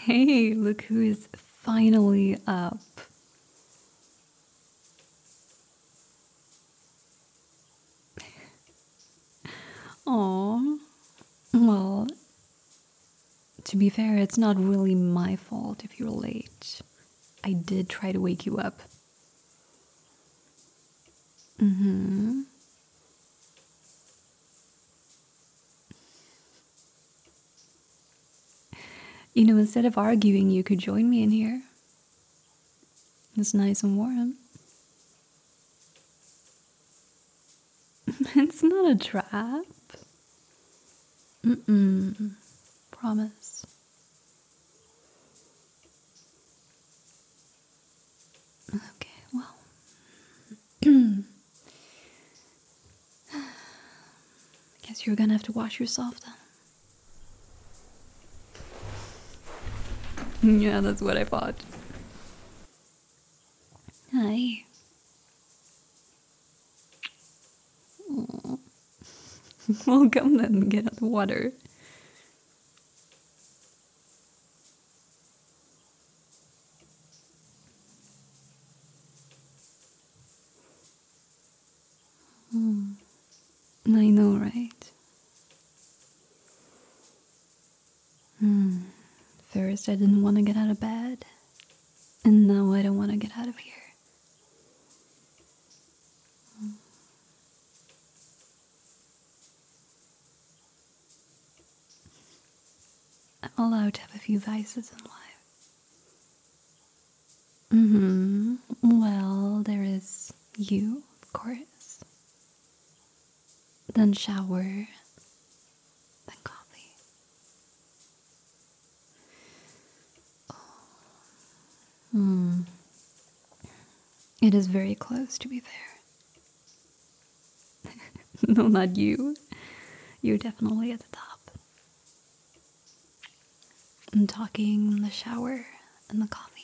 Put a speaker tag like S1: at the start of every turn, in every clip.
S1: Hey, look who is finally up. Aw. Well, to be fair, it's not really my fault if you're late. I did try to wake you up. Mm-hmm. You know, instead of arguing, you could join me in here. It's nice and warm. It's not a trap. Mm-mm. Promise. Okay, well. Guess you're gonna have to wash yourself then. Yeah, that's what I thought. Hi. Aw. Well, come then, get out the water. I know, right? First, I didn't want to get out of bed, and now I don't want to get out of here. I'm allowed to have a few vices in life. Well, there is you, of course. Then shower. Then coffee. It is very close, to be fair. No, not you. You're definitely at the top. I'm talking the shower and the coffee.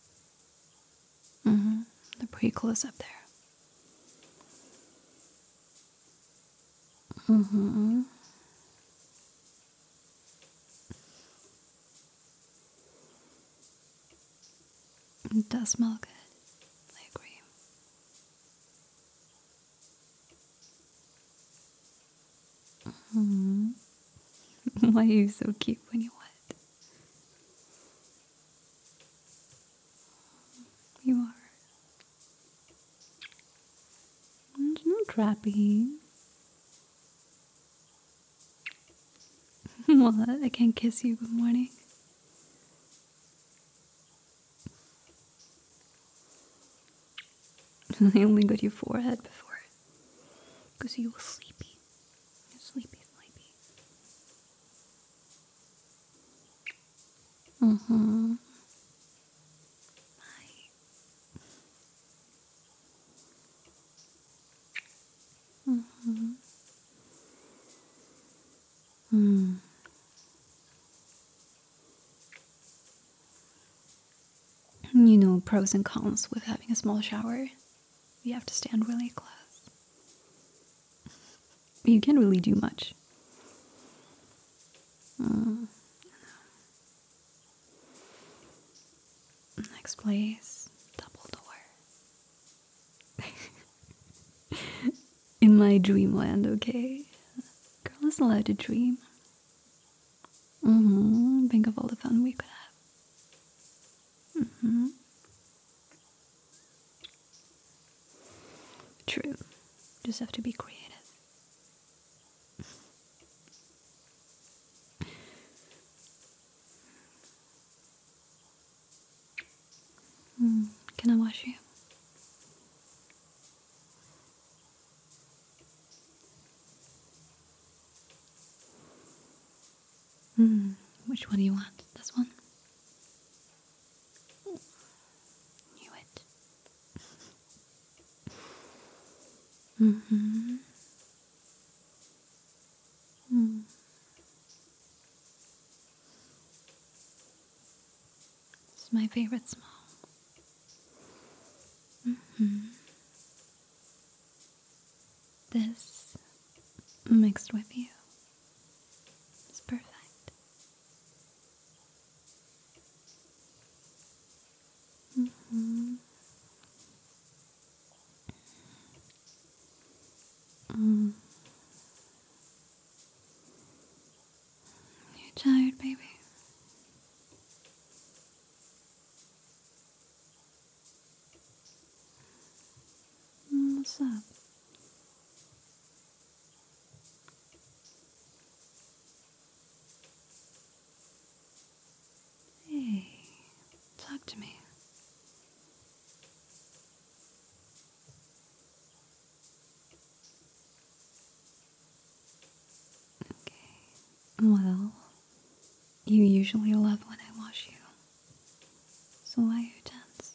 S1: They're pretty close up there. It does smell good. I agree. Why are you so cute when you're wet? You are. It's not trappy. What? I can't kiss you. Good morning. I only got your forehead before. Because you were sleepy. You're sleepy, sleepy. Hi. You know, pros and cons with having a small shower. You have to stand really close. You can't really do much. Next place, double door. In my dreamland, okay? Girl is allowed to dream. Think of all the fun we could have. True. Just have to be creative. Can I wash you? Which one do you want? This one? Knew it. It's my favorite smell. This mixed with you. It's perfect. you tired, baby? What's up? Hey, talk to me. Okay. Well, you usually love when I wash you. So why are you tense?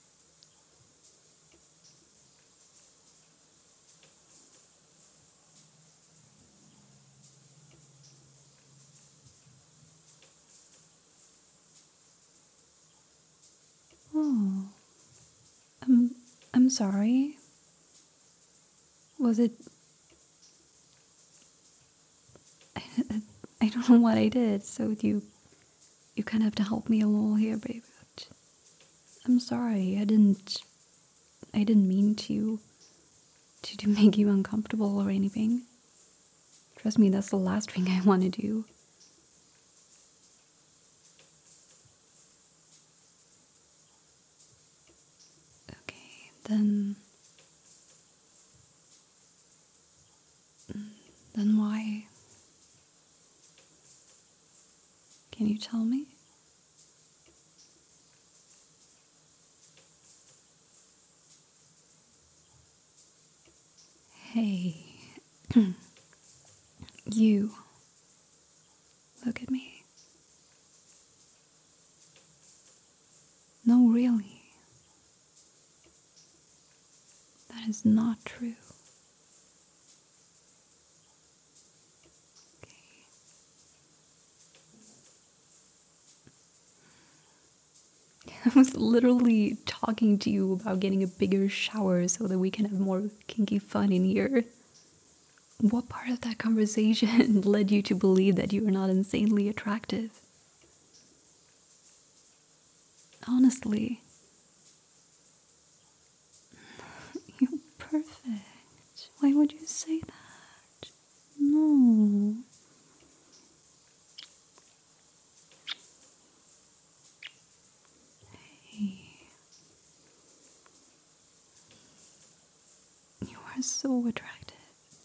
S1: Oh, I'm sorry. Was it? I don't know what I did, so you kind of have to help me a little here, baby. I'm sorry. I didn't mean to make you uncomfortable or anything. Trust me, that's the last thing I want to do. Okay, then why? Can you tell me? Hey, you. Look at me. No, really. That is not true. Okay. I was literally talking to you about getting a bigger shower so that we can have more kinky fun in here. What part of that conversation led you to believe that you are not insanely attractive? Honestly, you're perfect. Why would you say that? No. Hey, you are so attractive.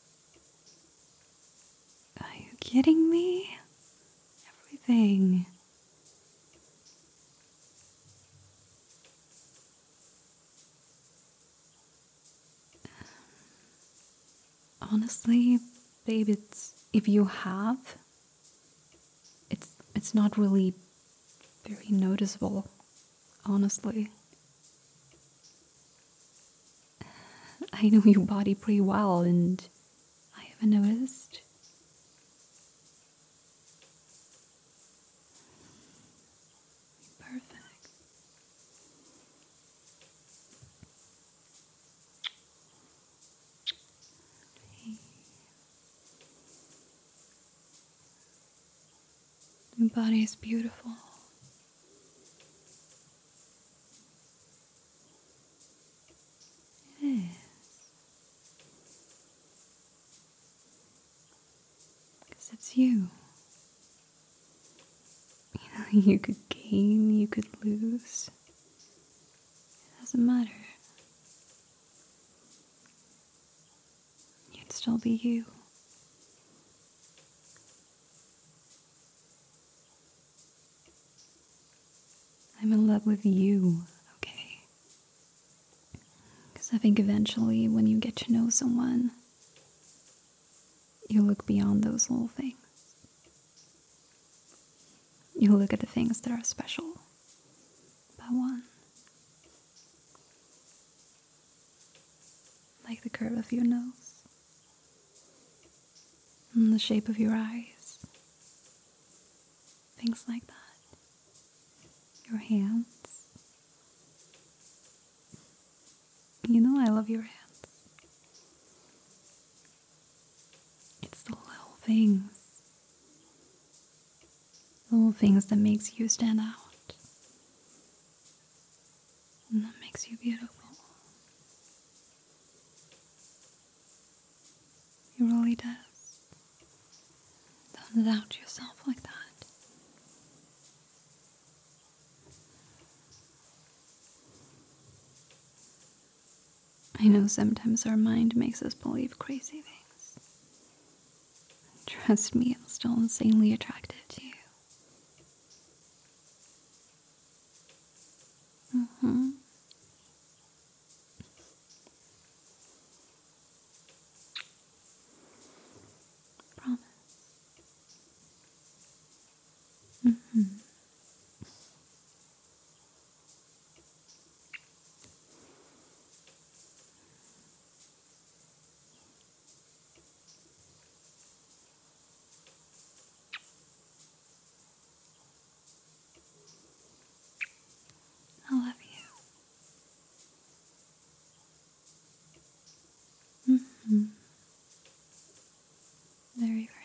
S1: Are you kidding me? Everything. Honestly, babe, if you have, it's not really very noticeable. Honestly, I know your body pretty well, and I haven't noticed. Perfect. Your body is beautiful. It is. Because it's you. You could gain, you could lose. It doesn't matter. You'd still be you. I'm in love with you, okay? Because I think eventually when you get to know someone, you look beyond those little things. You look at the things that are special about one. Like the curve of your nose, and the shape of your eyes. Things like that. Your hands. You know I love your hands. It's the little things. Little things that makes you stand out. And that makes you beautiful. It really does. Don't doubt yourself like that. I know sometimes our mind makes us believe crazy things. Trust me, I'm still insanely attracted to you. Mm-hmm. Promise. Mm-hmm. I love you. Mm-hmm. Very, very